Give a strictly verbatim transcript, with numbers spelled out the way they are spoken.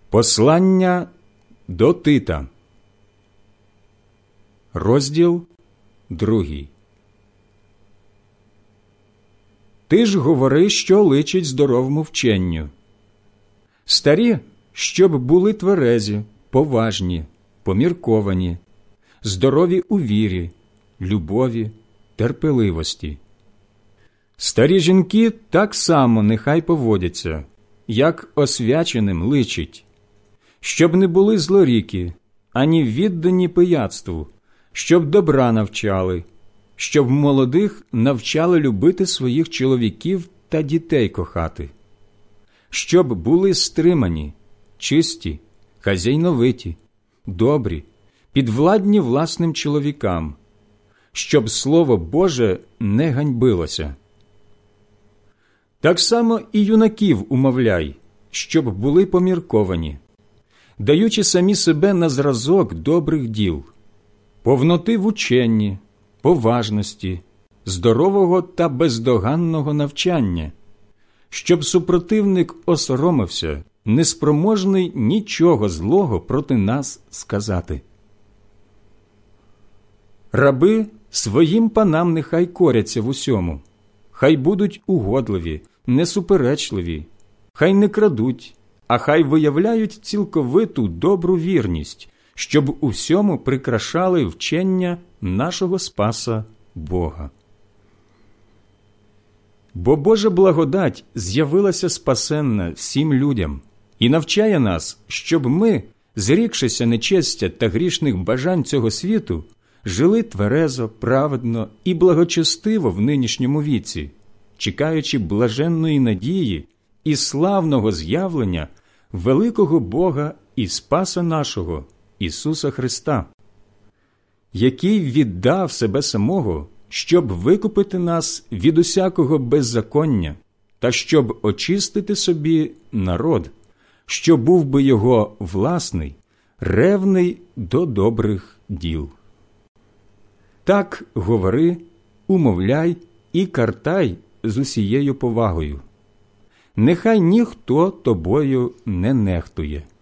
Послання до Тита, розділ другий. Ти ж говори, що личить здоровому вченню. Старі, щоб були тверезі, поважні, помірковані, здорові у вірі, любові, терпеливості. Старі жінки так само нехай поводяться, як освяченим личить, щоб не були злоріки, ані віддані пияцтву, щоб добра навчали, щоб молодих навчали любити своїх чоловіків та дітей кохати, щоб були стримані, чисті, хазяйновиті, добрі, підвладні власним чоловікам, щоб Слово Боже не ганьбилося. Так само і юнаків умовляй, щоб були помірковані, даючи самі себе на зразок добрих діл, повноти в ученні, поважності, здорового та бездоганного навчання, щоб супротивник осоромився, неспроможний нічого злого проти нас сказати. Раби своїм панам нехай коряться в усьому, хай будуть угодливі, несуперечливі, хай не крадуть, а хай виявляють цілковиту добру вірність, щоб у всьому прикрашали вчення нашого Спаса Бога. Бо Божа благодать з'явилася спасенна всім людям і навчає нас, щоб ми, зрікшися нечестя та грішних бажань цього світу, жили тверезо, праведно і благочестиво в нинішньому віці, чекаючи блаженної надії і славного з'явлення великого Бога і Спаса нашого, Ісуса Христа, який віддав себе самого, щоб викупити нас від усякого беззаконня та щоб очистити собі народ, що був би його власний, ревний до добрих діл. Так говори, умовляй і картай з усією повагою. Нехай ніхто тобою не нехтує.